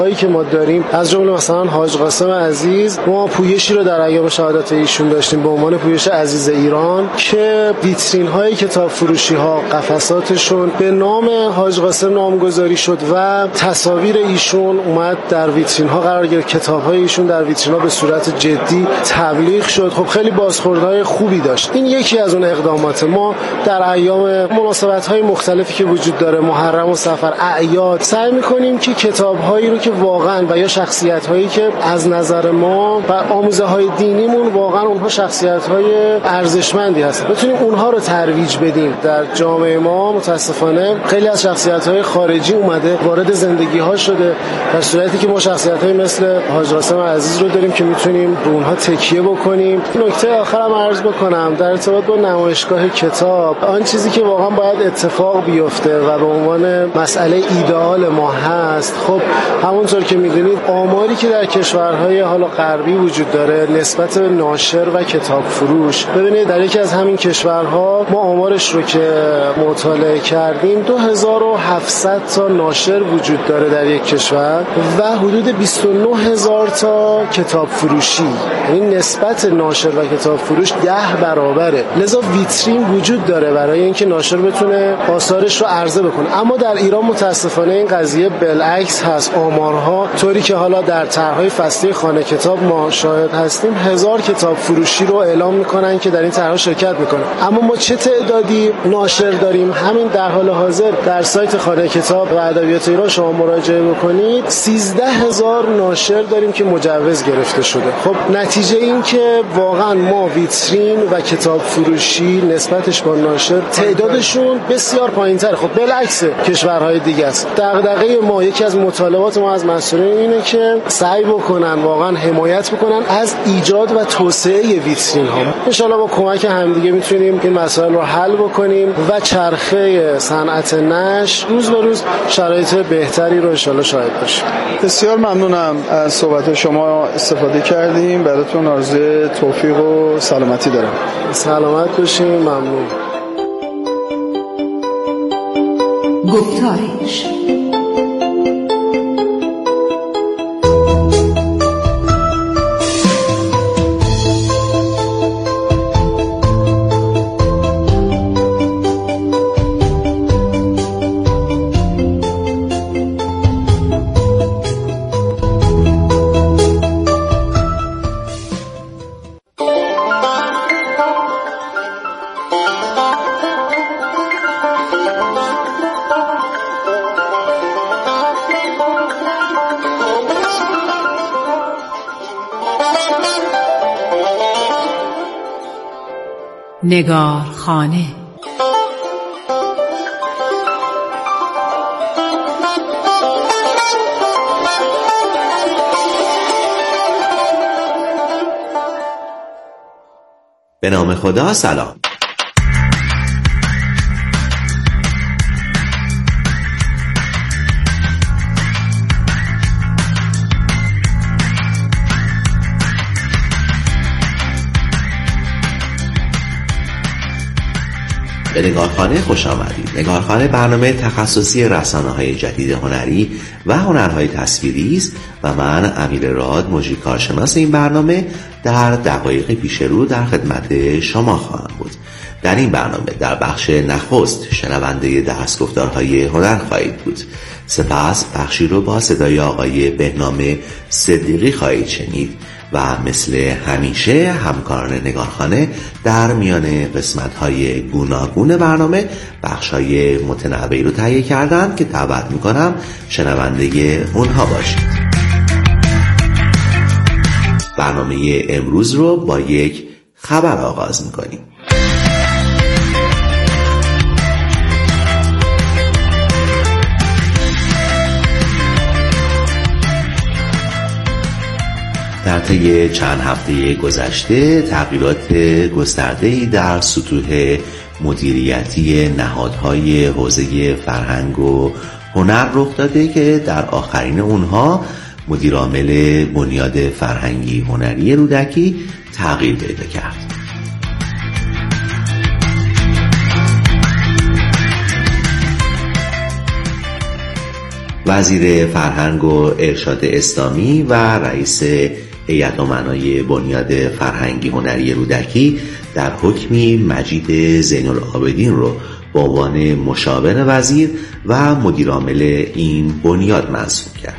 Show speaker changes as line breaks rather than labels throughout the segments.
هایی که ما داریم، از جمله مثلا حاج قاسم عزیز، ما پویشی رو در ایام شهادت ایشون داشتیم به عنوان پویش عزیز ایران که ویترین های کتاب فروشی ها قفساتشون به نام حاج قاسم نامگذاری شد و تصاویر ایشون اومد در ویترین ها قرار گرفت، کتاب های ایشون در ویترین ها به صورت جدی تبلیغ شد. خب خیلی بازخوردهای خوبی داشت. این یکی از اون اقدامات ما در ایام مناسبت های مختلفی که وجود داره، محرم و صفر، اعیاد، سعی می‌کنیم که کتاب‌هایی رو که واقعاً و یا شخصیت‌هایی که از نظر ما و آموزه‌های دینیمون واقعاً اونها شخصیت‌های ارزشمندی هستن، بتونیم اونها رو ترویج بدیم. در جامعه ما متأسفانه خیلی از شخصیت‌های خارجی اومده وارد زندگی‌ها شده، در صورتی که ما شخصیت‌هایی مثل حاج قاسم عزیز رو داریم که می‌تونیم رو اونها تکیه بکنیم. نکته آخرم عرض بکنم در ارتباط با نمایشگاه کتاب، آن چیزی که واقعاً باید اتفاق بیفته و به عنوان مسئله ایدئال ما هست، خب همونطور که میدونید آماری که در کشورهای حالا غربی وجود داره نسبت ناشر و کتاب فروش، ببینید در یکی از همین کشورها ما آمارش رو که مطالعه کردیم 2700 تا ناشر وجود داره در یک کشور و حدود 29000 تا کتاب فروشی، یعنی نسبت ناشر و کتاب فروش 10 برابره. لذا ویترین وجود داره برای اینکه ناشر بتونه آثارش رو عرضه بکنه. اما در ایران متاسفانه این قضیه بالعکس هست. آمارها طوری که حالا در طرح‌های فصلی خانه کتاب ما شاهد هستیم 1000 کتاب فروشی رو اعلام میکنن که در این طرح‌ها شرکت میکنن، اما ما چه تعدادی ناشر داریم؟ همین در حال حاضر در سایت خانه کتاب و ادبیات ایران شما مراجعه بکنید 13000 ناشر داریم که مجوز گرفته شده. خب نتیجه این که واقعا ما ویترین و کتاب فروشی نسبتش با ناشر تعدادشون بسیار پایین‌تره. خب بالعکس کشورهای دیگه است. دغدغه ما، یکی از مطالبات ما از مسئولین اینه که سعی بکنن واقعا حمایت بکنن از ایجاد و توسعه ویترین ها. ان شاءالله با کمک همدیگه میتونیم این مسائل رو حل بکنیم و چرخه صنعت نشر روز به روز شرایط بهتری رو ان شاءالله شاهد باشیم.
بسیار ممنونم از صحبت شما، استفاده کردیم. براتون آرزوی توفیق و سلامتی دارم.
سلامت باشین. ممنون.
گفتارش نگارخانه.
به نام خدا. سلام. به نگارخانه خوش آمدید. نگارخانه برنامه تخصصی رسانه‌های جدید هنری و هنرهای تصویری است و من امیر راد، مجری کارشناس این برنامه، در دقایق پیش رو در خدمت شما خواهم بود. در این برنامه در بخش نخست شنونده دستگفتارهای هنر خواهید بود. سپس بخشی رو با صدای آقای بهنام صدیقی خواهید شنید و مثل همیشه همکاران نگارخانه در میان قسمت‌های گوناگون برنامه بخش‌های متنوعی رو تهیه کردن که دعوت می‌کنم شنونده اونها باشید. برنامه امروز رو با یک خبر آغاز می‌کنیم. در طی چند هفته گذشته تغییرات گسترده‌ای در سطوح مدیریتی نهادهای حوزه فرهنگ و هنر رخ داده که در آخرین اونها مدیرعامل بنیاد فرهنگی هنری رودکی تغییر پیدا کرد. وزیر فرهنگ و ارشاد اسلامی و رئیس هیئت امنای بنیاد فرهنگی هنری رودکی در حکمی مجید زین‌العابدین رو به عنوان مشاور وزیر و مدیرعامل این بنیاد منصوب کرد.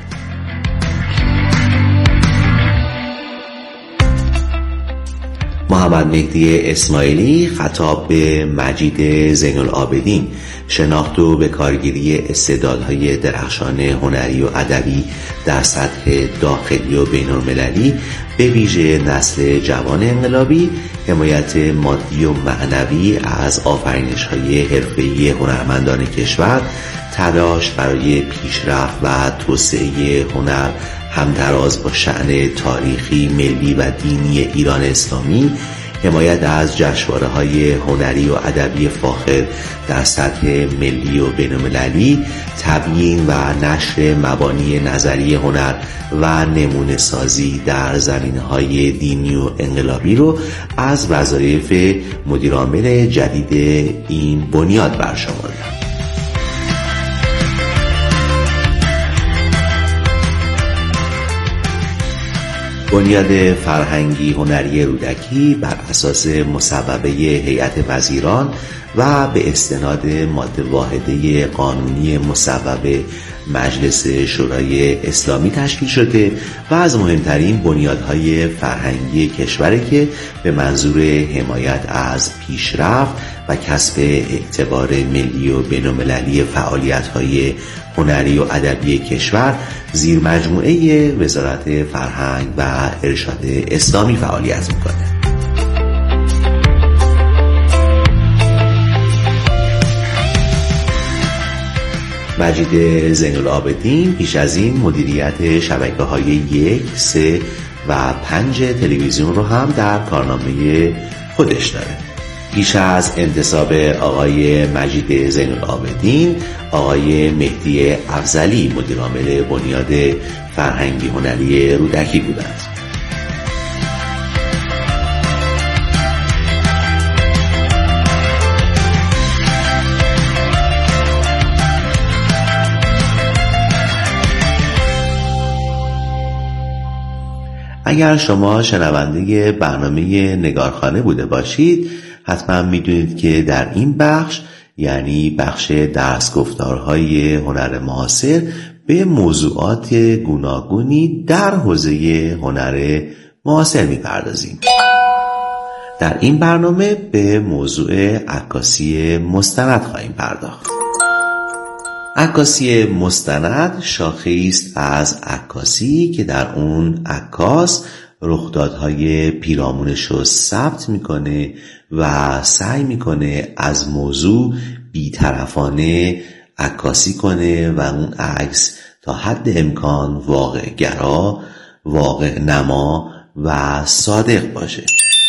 محمد مهدی اسماعیلی خطاب به مجید زین‌العابدین شناخت و به کارگیری استعدادهای درخشان هنری و ادبی در سطح داخلی و بین‌المللی به ویژه نسل جوان انقلابی، حمایت مادی و معنوی از آفرینش‌های حرفه‌ای هنرمندان کشور، تلاش برای پیشرفت و توسعه هنر همتراز با شأن تاریخی، ملی و دینی ایران اسلامی، حمایت از جشنواره‌های هنری و ادبی فاخر در سطح ملی و بین‌المللی، تبیین و نشر مبانی نظری هنر و نمونه سازی در زمینه‌های دینی و انقلابی رو از وظایف مدیرعامل جدید این بنیاد برشمردند. بنیاد فرهنگی هنری رودکی بر اساس مصوبه هیئت وزیران و به استناد ماده واحده قانونی مصوبه مجلس شورای اسلامی تشکیل شده و از مهمترین بنیادهای فرهنگی کشوره که به منظور حمایت از پیشرفت و کسب اعتبار ملی و بین‌المللی فعالیت‌های هنری و ادبی کشور زیر مجموعه وزارت فرهنگ و ارشاد اسلامی فعالیت می‌کند. مجید زین‌العابدین پیش از این مدیریت شبکه‌های 1، 3 و 5 تلویزیون رو هم در کارنامه خودش داره. پیش از انتصاب آقای مجید زین‌العابدین، آقای مهدی افضلی مدیرعامل بنیاد فرهنگی هنری رودکی بودند. اگر شما شنونده برنامه نگارخانه بوده باشید، حتما میدونید که در این بخش، یعنی بخش درس گفتارهای هنر معاصر، به موضوعات گوناگونی در حوزه هنر معاصر میپردازیم. در این برنامه به موضوع عکاسی مستند خواهیم پرداخت. عکاسی مستند شاخه‌ای است از عکاسی که در اون عکاس رخدادهای پیرامونش رو ثبت میکنه و سعی میکنه از موضوع بی‌طرفانه عکاسی کنه و اون عکس تا حد امکان واقع گرا، واقع نما و صادق باشه.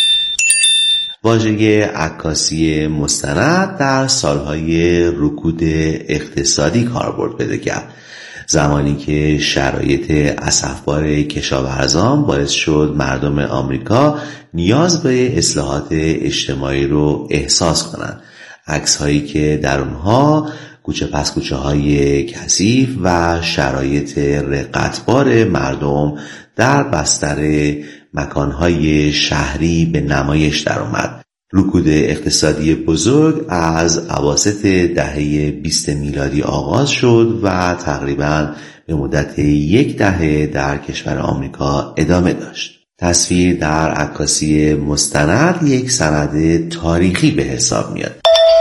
واژه عکاسی مستند در سالهای رکود اقتصادی کاربرد پیدا کرد، زمانی که شرایط اسفبار کشاورزان باعث شد مردم آمریکا نیاز به اصلاحات اجتماعی رو احساس کنند. عکس‌هایی که در اونها کوچه پس کوچه های کثیف و شرایط رقتبار مردم در بستر مکانهای شهری به نمایش در اومد. رکود اقتصادی بزرگ از اواسط دهه 20 میلادی آغاز شد و تقریباً به مدت 10 دهه در کشور آمریکا ادامه داشت. تصویر در عکاسی مستند یک سند تاریخی به حساب میاد.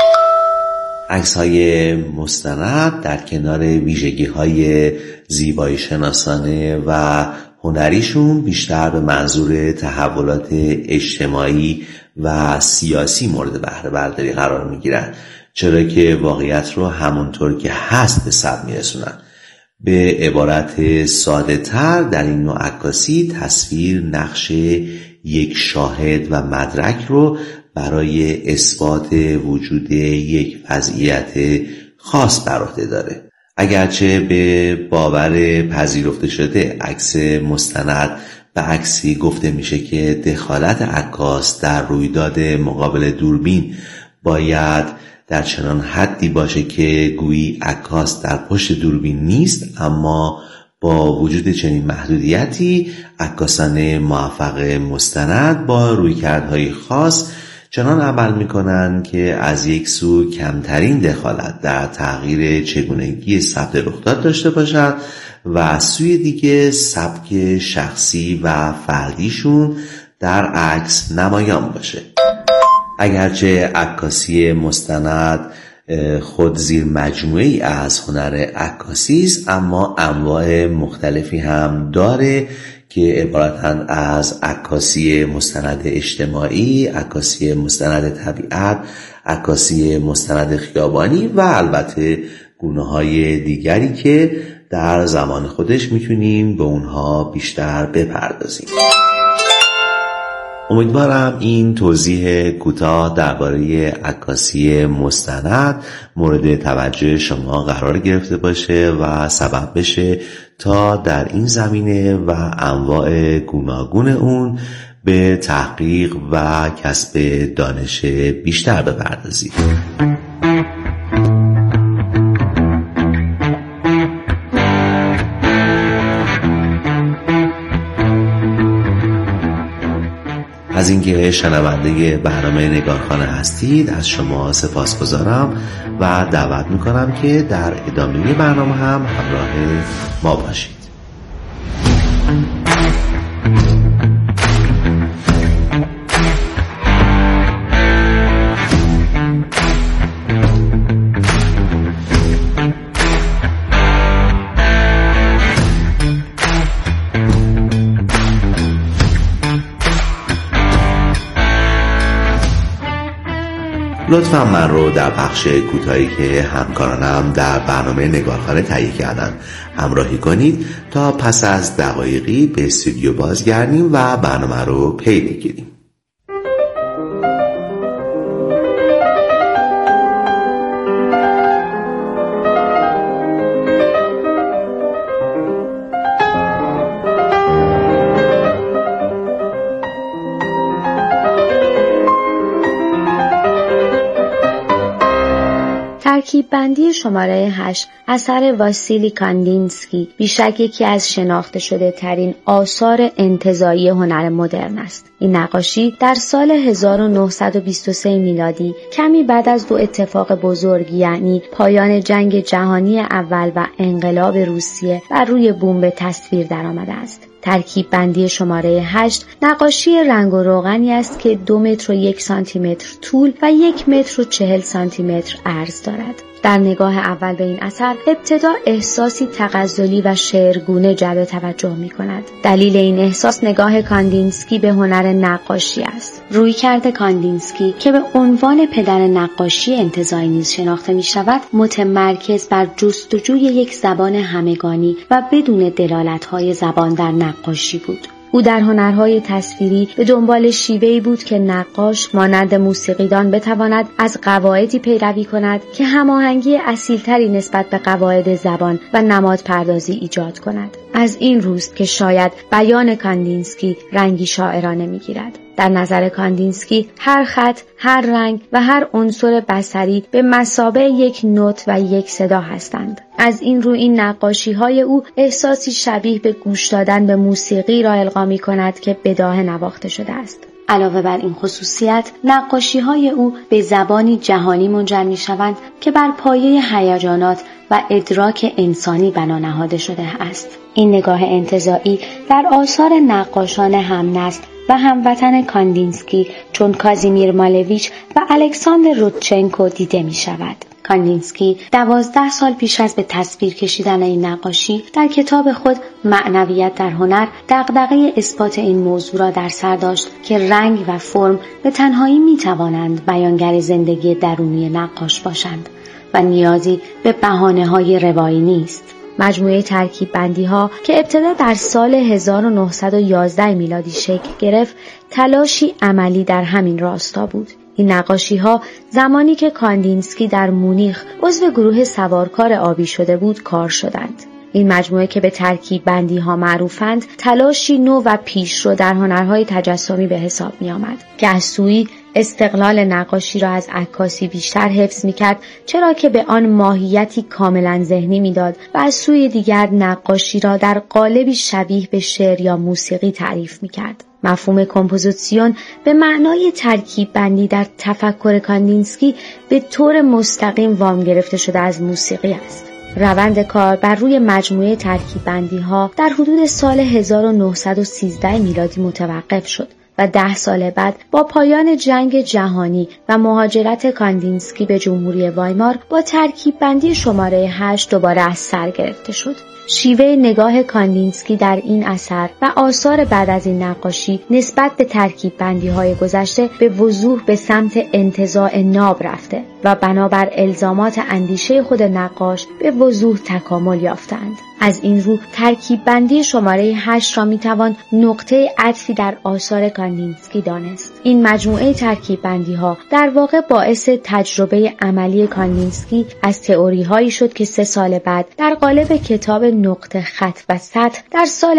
عکس‌های مستند در کنار ویژگی‌های زیبایی شناسانه و هنریشون بیشتر به منظور تحولات اجتماعی و سیاسی مورد بهره برداری قرار میگیرن، چرا که واقعیت رو همونطور که هست به ثبت میرسونن. به عبارت ساده تر در این نوع عکاسی تصویر نقش یک شاهد و مدرک رو برای اثبات وجود یک وضعیت خاص بر عهده داره. اگرچه به باور پذیرفته شده عکس مستند به عکسی گفته میشه که دخالت عکاس در رویداد مقابل دوربین باید در چنان حدی باشه که گویی عکاس در پشت دوربین نیست، اما با وجود چنین محدودیتی عکاسان موفق مستند با رویکردهای خاص چنان عمل میکنند که از یک سو کمترین دخالت در تغییر چگونگی ثبت رخداد داشته باشند و از سوی دیگه سبک شخصی و فردیشون در عکس نمایان باشه. اگرچه عکاسی مستند خود زیر مجموعه‌ای از هنر عکاسی است، اما انواع مختلفی هم داره که عبارتند از عکاسی مستند اجتماعی، عکاسی مستند طبیعت، عکاسی مستند خیابانی و البته گونه‌های دیگری که در زمان خودش میتونیم به اونها بیشتر بپردازیم. امیدوارم این توضیح کوتاه درباره عکاسی مستند مورد توجه شما قرار گرفته باشه و سبب بشه تا در این زمینه و انواع گوناگون اون به تحقیق و کسب دانش بیشتر بپردازید. از اینکه شنونده برنامه نگارخانه هستید از شما سپاسگزارم و دعوت میکنم که در ادامه برنامه هم همراه ما باشید. لطفا من رو در بخش کوتاهی که همکارانم در برنامه نگارخانه تهیه کردن همراهی کنید تا پس از دقایقی به استودیو بازگردیم و برنامه رو پی بگیریم.
ترکیب بندی شماره 8 اثر واسیلی کاندینسکی بیشک یکی از شناخته شده ترین آثار انتزاعی هنر مدرن است. این نقاشی در سال 1923 میلادی کمی بعد از دو اتفاق بزرگ یعنی پایان جنگ جهانی اول و انقلاب روسیه بر روی بوم به تصویر درآمده است. ترکیب بندی شماره 8 نقاشی رنگ و روغنی است که 2 متر و 1 سانتی متر طول و 1 متر و 40 سانتی متر عرض دارد. در نگاه اول به این اثر ابتدا احساسی تغزلی و شعرگونه جلب توجه می کند. دلیل این احساس نگاه کاندینسکی به هنر نقاشی است. رویکرد کاندینسکی که به عنوان پدر نقاشی انتزاعی نیز شناخته می شود، متمرکز بر جستجوی یک زبان همگانی و بدون دلالت‌های زبان در نقاشی بود. او در هنرهای تصویری به دنبال شیوهی بود که نقاش مانند موسیقیدان بتواند از قواعدی پیروی کند که هماهنگی اصیلتری نسبت به قواعد زبان و نمادپردازی ایجاد کند. از این روست که شاید بیان کاندینسکی رنگی شاعرانه می‌گیرد. در نظر کاندینسکی هر خط، هر رنگ و هر عنصر بصری به مثابه یک نوت و یک صدا هستند. از این رو این نقاشی‌های او احساسی شبیه به گوش دادن به موسیقی را القا می‌کند که بداهه نواخته شده است. علاوه بر این خصوصیت، نقاشی‌های او به زبانی جهانی منجر می‌شوند که بر پایه هیجانات و ادراک انسانی بنا نهاده شده است. این نگاه انتزاعی در آثار نقاشان همنسل و هموطن کاندینسکی چون کازیمیر مالویچ و الکساندر رودچنکو دیده می شود. کاندینسکی 12 سال پیش از به تصویر کشیدن این نقاشی در کتاب خود معنویت در هنر دغدغه اثبات این موضوع را در سر داشت که رنگ و فرم به تنهایی می توانند بیانگر زندگی درونی نقاش باشند و نیازی به بهانه‌های روایی نیست. مجموعه ترکیب بندی ها که ابتدا در سال 1911 میلادی شکل گرفت، تلاشی عملی در همین راستا بود. این نقاشی ها زمانی که کاندینسکی در مونیخ عضو گروه سوارکار آبی شده بود کار شدند. این مجموعه که به ترکیب بندی ها معروفند، تلاشی نو و پیشرو در هنرهای تجسمی به حساب می آمد که از سوی استقلال نقاشی را از عکاسی بیشتر حفظ می‌کرد، چرا که به آن ماهیتی کاملا ذهنی می‌داد و از سوی دیگر نقاشی را در قالبی شبیه به شعر یا موسیقی تعریف می‌کرد. مفهوم کمپوزیسیون به معنای ترکیب بندی در تفکر کاندینسکی به طور مستقیم وام گرفته شده از موسیقی است. روند کار بر روی مجموعه ترکیب بندی ها در حدود سال 1913 میلادی متوقف شد و 10 سال بعد با پایان جنگ جهانی و مهاجرت کاندینسکی به جمهوری وایمار با ترکیب بندی شماره 8 دوباره از سر گرفته شد. شیوه نگاه کاندینسکی در این اثر و آثار بعد از این نقاشی نسبت به ترکیب بندی های گذشته به وضوح به سمت انتزاع ناب رفته و بنابر الزامات اندیشه خود نقاش به وضوح تکامل یافتند. از این رو ترکیب بندی شماره 8 را میتوان نقطه عطفی در آثار کاندینسکی دانست. این مجموعه ترکیب بندی ها در واقع باعث تجربه عملی کاندینسکی از تئوری هایی شد که 3 سال بعد در قالب کتاب نقطه خط و سطح در سال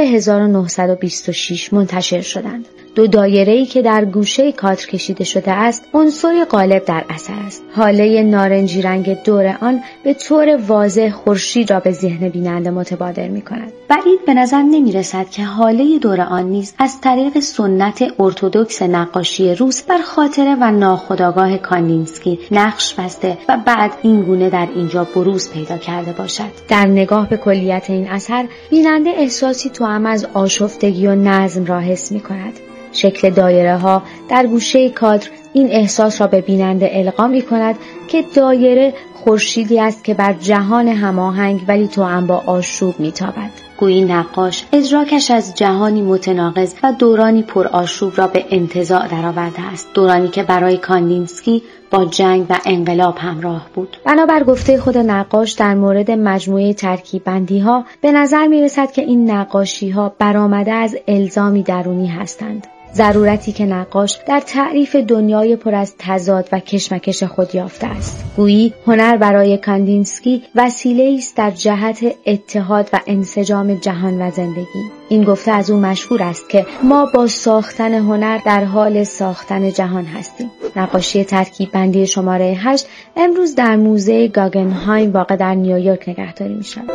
1926 منتشر شدند. 2 دایره‌ای که در گوشه کادر کشیده شده است عنصر غالب در اثر است. حاله نارنجی رنگ دور آن به طور واضح خورشید را به ذهن بیننده متبادر می‌کند. بعید به نظر نمی‌رسد که حاله دور آن نیز از طریق سنت ارتدوکس نقاشی روس بر خاطره و ناخودآگاه کاندینسکی نقش بسته و بعد این گونه در اینجا بروز پیدا کرده باشد. در نگاه به کلیت این اثر بیننده احساسی توأم از آشفتگی و نظم را حس می‌کند. شکل دایره ها در گوشه کادر این احساس را به بیننده القا می کند که دایره خورشیدی است که بر جهان هماهنگ ولی توأم با آشوب می تابد. گویی نقاش ادراکش از جهانی متناقض و دورانی پر آشوب را به انتزاع درآورده است، دورانی که برای کاندینسکی با جنگ و انقلاب همراه بود. بنابر گفته خود نقاش در مورد مجموعه ترکیب بندی ها به نظر می رسد که این نقاشی ها برآمده از الزامی درونی هستند. ضرورتی که نقاش در تعریف دنیای پر از تضاد و کشمکش خود یافته است. گویی هنر برای کاندینسکی وسیله‌ای است در جهت اتحاد و انسجام جهان و زندگی. این گفته از او مشهور است که ما با ساختن هنر در حال ساختن جهان هستیم. نقاشی ترکیب بندی شماره 8 امروز در موزه گاگنهایم واقع در نیویورک نگهداری می‌شود.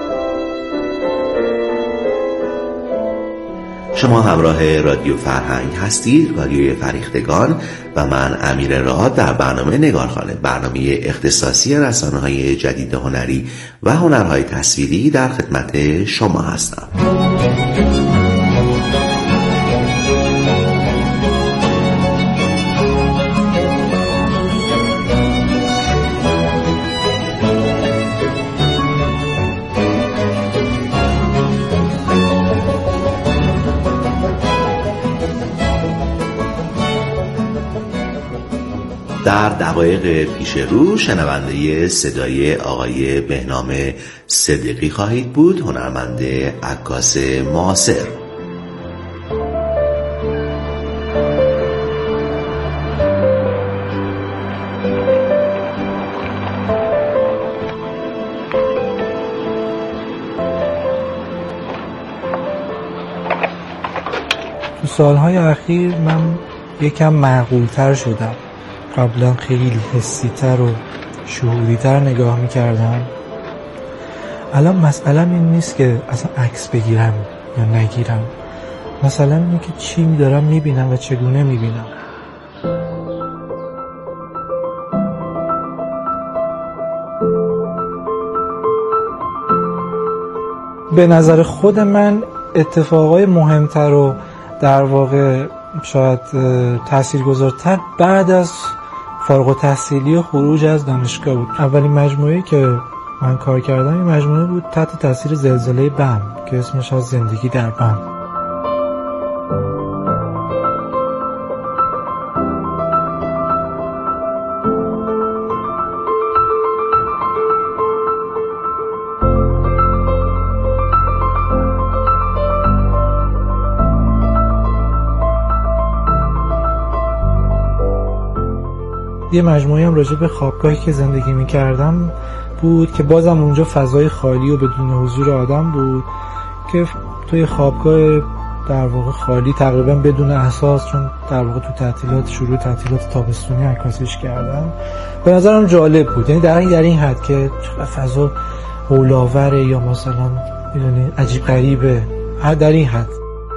شما همراه رادیو فرهنگ هستید، رادیوی فریختگان، و من امیر راد در برنامه نگارخانه، برنامه اختصاصی رسانه‌های جدید هنری و هنرهای تصویری در خدمت شما هستم. در دقایق پیش رو شنونده صدای آقای بهنام صدیقی خواهید بود، هنرمند عکاس معاصر.
تو سالهای اخیر من یکم معقول‌تر شدم. قبلا خیلی حسی‌تر و شعوری‌تر نگاه می‌کردم. الان مسئله این نیست که اصلا عکس بگیرم یا نگیرم. مثلا اینه که چی دارم می‌بینم و چگونه می‌بینم. به نظر خود من اتفاقای مهمتر و در واقع شاید تاثیرگذارتر بعد از فارغ التحصیلی و خروج از دانشگاه بود. اولین مجموعه‌ای که من کار کردم این مجموعه بود تحت تاثیر زلزله بم که اسمش از زندگی در بم. یه مجموعه هم راجع به خوابگاهی که زندگی می‌کردم بود که بازم اونجا فضای خالی و بدون حضور آدم بود که توی خوابگاه در واقع خالی تقریبا بدون اساس، چون در واقع تو شروع تعطیلات تابستونی عکاسیش کردم. به نظرم جالب بود، یعنی در این حد که فضا هولاوره یا مثلا میدونی عجیب غریبه، در این حد.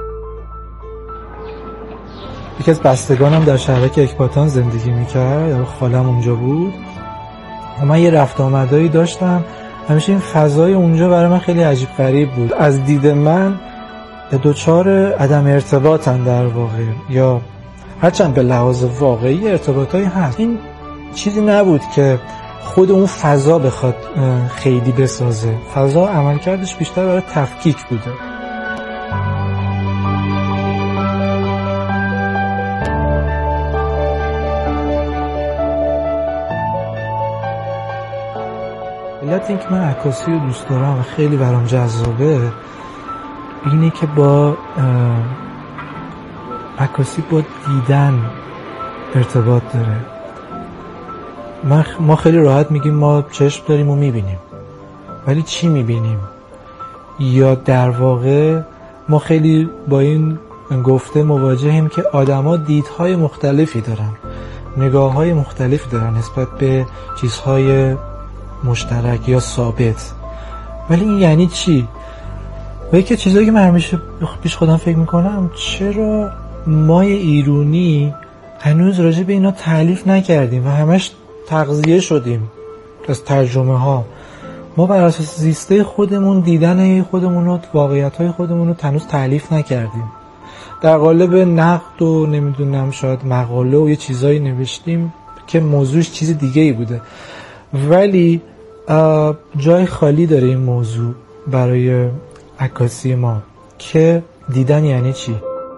یکی از بستگانم در شهرک اکباتان زندگی میکرد، خالم اونجا بود و من یه رفت آمدایی داشتم. همیشه این فضای اونجا برای من خیلی عجیب غریب بود. از دید من دوچار عدم ارتباطن در واقع، یا هرچند به لحاظ واقعی ارتباطایی هست، این چیزی نبود که خود اون فضا بخواد خیلی بسازه. فضا عملکردش بیشتر برای تفکیک بوده. علت این که من عکاسی رو دوست دارم و خیلی برام جذابه اینه که با عکاسی با دیدن ارتباط داره. ما خیلی راحت میگیم ما چشم داریم و میبینیم، ولی چی میبینیم؟ یا در واقع ما خیلی با این گفته مواجهیم که آدما دیدهای مختلفی دارن، نگاههای مختلفی دارن نسبت به چیزهای مشترک یا ثابت. ولی این یعنی چی؟ و یکی چیزایی که من همیشه پیش خودم فکر میکنم، چرا ما ایرانی هنوز راجع به اینا تألیف نکردیم و همش تغذیه شدیم از ترجمه ها. ما بر اساس زیسته خودمون، دیدن خودمون و واقعیت‌های خودمون رو هنوز تألیف نکردیم. در قالب نقد و نمیدونم شاید مقاله و یه چیزایی نوشتیم که موضوعش چیز دیگه ای بوده، ولی جای خالی داره این موضوع برای عکاسی ما که دیدن یعنی چی.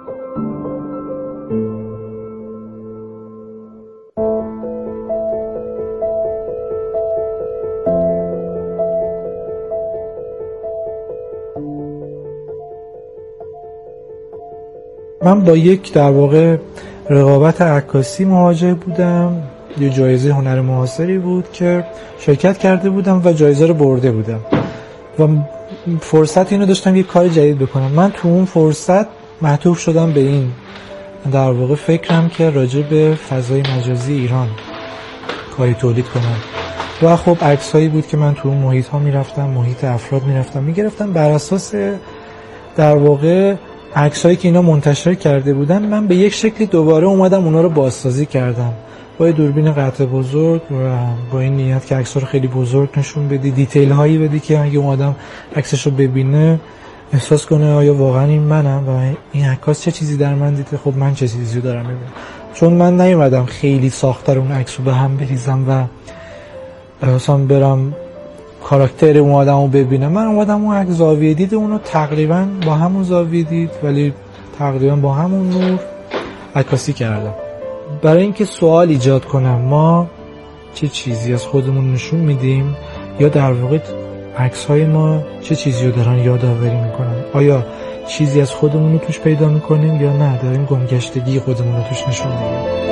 من با یک در واقع رقابت عکاسی مواجه بودم. یه جایزه هنر معاصری بود که شرکت کرده بودم و جایزه رو برده بودم و فرصت اینو داشتم یه کار جدید بکنم. من تو اون فرصت معطوف شدم به این در واقع فکرم که راجع به فضای مجازی ایران کاری تولید کنم و خب عکسایی بود که من تو اون محیط ها میرفتم، محیط افراد میرفتم میگرفتم، بر اساس در واقع عکسایی که اینا منتشر کرده بودن من به یک شکلی دوباره اومدم اونا رو بازسازی کردم با یه دوربین قطع بزرگ و با این نیت که عکس‌ها رو خیلی بزرگ نشون بدی، دیتیل هایی بدی که اگه اون آدم عکسش رو ببینه احساس کنه آیا واقعا این منم و این عکاس چه چیزی در من دیده، خب من چه چیزی رو دارم میبینم. چون من نیومدم خیلی ساختار اون عکس رو به هم بریزم و اصلا برم کاراکتر اون آدمو ببینم. من اومدم اون عکس زاویه دید اون رو تقریبا با همون زاویه دید ولی تقریبا با همون نور عکاسی کردم برای اینکه سوال ایجاد کنم ما چه چیزی از خودمون نشون میدیم یا در واقع عکس‌های ما چه چیزی رو دارن یادآوری میکنن. آیا چیزی از خودمون رو توش پیدا میکنیم یا نه داریم گمگشتگی خودمون رو توش نشون میدیم.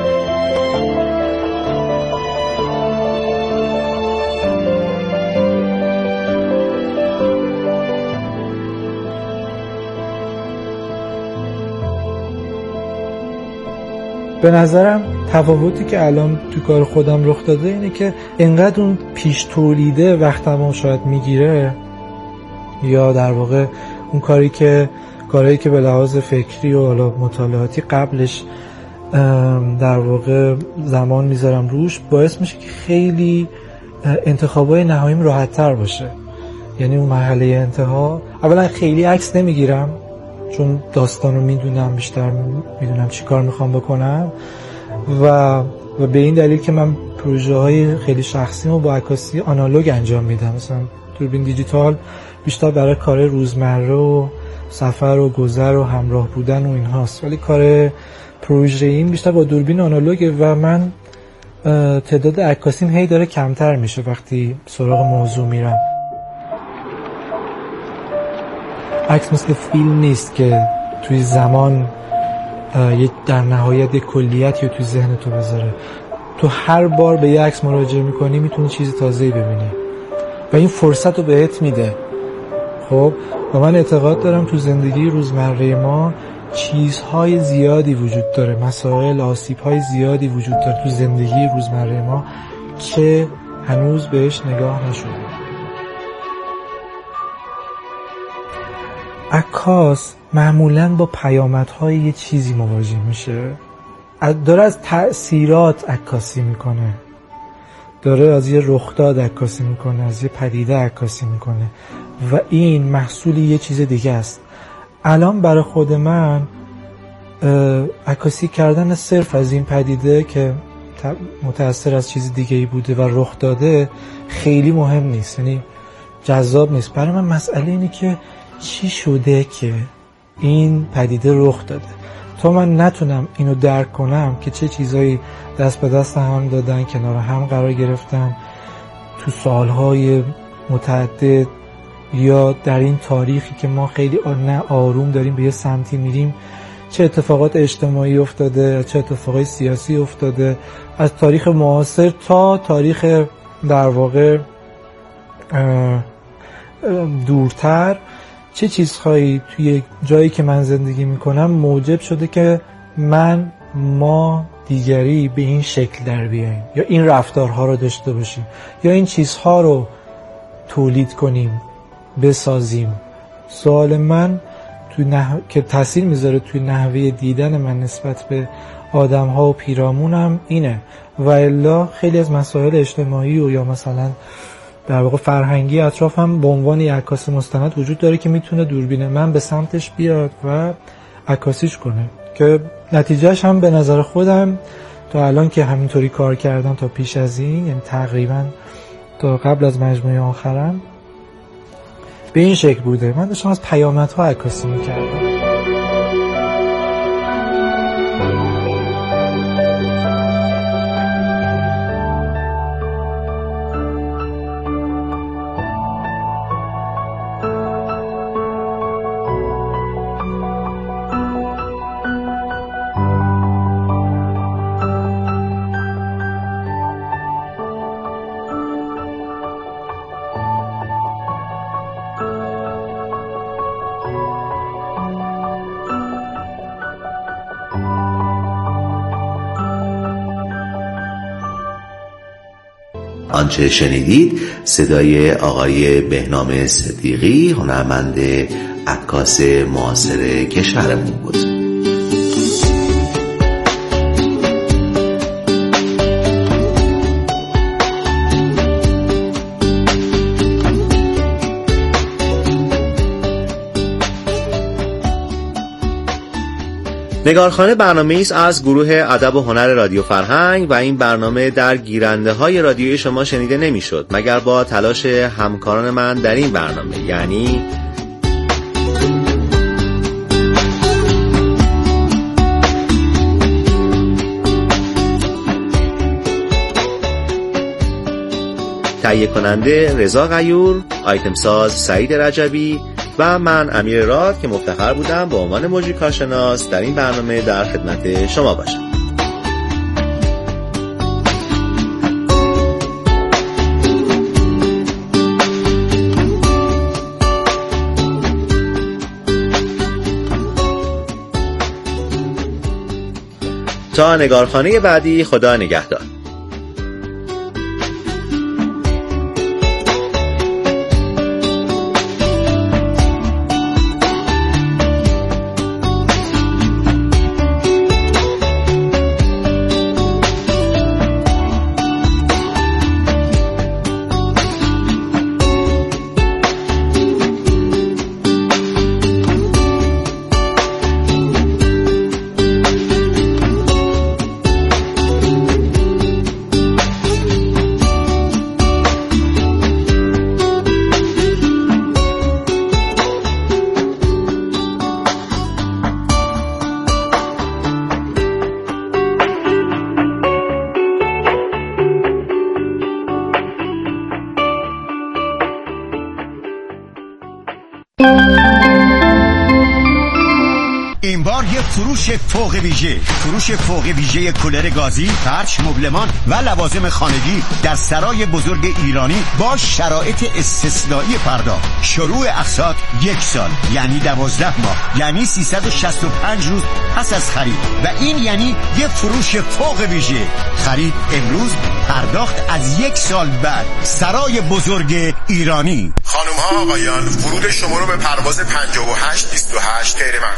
به نظرم تفاوتی که الان تو کار خودم رخ داده اینه که انقدر اون پیش تولیده وقتمو شاید میگیره یا در واقع اون کاری که به لحاظ فکری و حالا مطالعاتی قبلش در واقع زمان میذارم روش، باعث میشه که خیلی انتخابای نهاییم راحت تر باشه. یعنی اون مرحله انتها اولا خیلی عکس نمیگیرم چون داستانو میدونم، بیشتر میدونم چی کار میخوام بکنم و به این دلیل که من پروژه های خیلی شخصیمو با عکاسی آنالوگ انجام میدم. مثلا دوربین دیجیتال بیشتر برای کار روزمره و سفر و گذر و همراه بودن و این هاست، ولی کار پروژه این بیشتر با دوربین آنالوگه و من تعداد عکاسیم هی داره کمتر میشه وقتی سراغ موضوع میرم. عکس مثل فیلم نیست که توی زمان در نهایت یک کلیت یا توی ذهن تو بذاره. تو هر بار به یه عکس مراجعه میکنی میتونی چیز تازه‌ای ببینی و این فرصت رو بهت میده. خب و من اعتقاد دارم تو زندگی روزمره ما چیزهای زیادی وجود داره، مسائل، آسیب‌های زیادی وجود داره تو زندگی روزمره ما که هنوز بهش نگاه نشده. عکاس معمولاً با پیامدهای یه چیزی مواجه میشه، داره از تأثیرات عکاسی میکنه، داره از یه رخداد عکاسی میکنه، از یه پدیده عکاسی میکنه و این محصول یه چیز دیگه است. الان برای خود من عکاسی کردن صرف از این پدیده که متأثر از چیز دیگه ای بوده و رخ داده خیلی مهم نیست، یعنی جذاب نیست. برای من مسئله اینه که چی شده که این پدیده رخ داده. تا من نتونم اینو درک کنم که چه چیزایی دست به دست هم دادن، کنار هم قرار گرفتن تو سالهای متعدد یا در این تاریخی که ما خیلی آروم داریم به یه سمتی میریم، چه اتفاقات اجتماعی افتاده، چه اتفاقات سیاسی افتاده، از تاریخ معاصر تا تاریخ در واقع دورتر، چه چیزهایی توی جایی که من زندگی میکنم موجب شده که ما دیگری به این شکل در بیاییم یا این رفتارها رو داشته باشیم یا این چیزها رو تولید کنیم، بسازیم. سوال من که تاثیر میذاره توی نحوه دیدن من نسبت به آدم‌ها و پیرامونم اینه، و الا خیلی از مسائل اجتماعی و یا مثلا در واقع فرهنگی اطرافم به عنوان یک عکاس مستند وجود داره که میتونه دوربین من به سمتش بیاد و عکاسیش کنه، که نتیجهش هم به نظر خودم تا الان که همینطوری کار کردم تا پیش از این، یعنی تقریبا تا قبل از مجموعه آخرم به این شکل بوده. من داشتم از پیامدها عکاسی میکردم.
آنچه شنیدید صدای آقای بهنام صدیقی، هنرمند عکاس معاصر کشورمون بود. نگارخانه برنامه‌ای است از گروه ادب و هنر رادیو فرهنگ و این برنامه در گیرنده‌های رادیویی شما شنیده نمی‌شد مگر با تلاش همکاران من در این برنامه، یعنی تهیه کننده رضا غیور، آیتم ساز سعید رجبی و من امیر راد که مفتخر بودم به عنوان مجری کارشناس در این برنامه در خدمت شما باشم. تا نگارخانه بعدی، خدا نگهدار.
این بار یه فروش فوق ویژه کولر گازی، فرش، مبلمان و لوازم خانگی در سرای بزرگ ایرانی با شرایط استثنایی پرداخت. شروع اقساط 1 سال، یعنی 12 ماه، یعنی 365 روز پس از خرید. و این یعنی یه فروش فوق ویژه. خرید امروز، پرداخت از 1 سال بعد. سرای بزرگ ایرانی.
خانم ها آقایان، ورود شما رو به پرواز 5828 غیر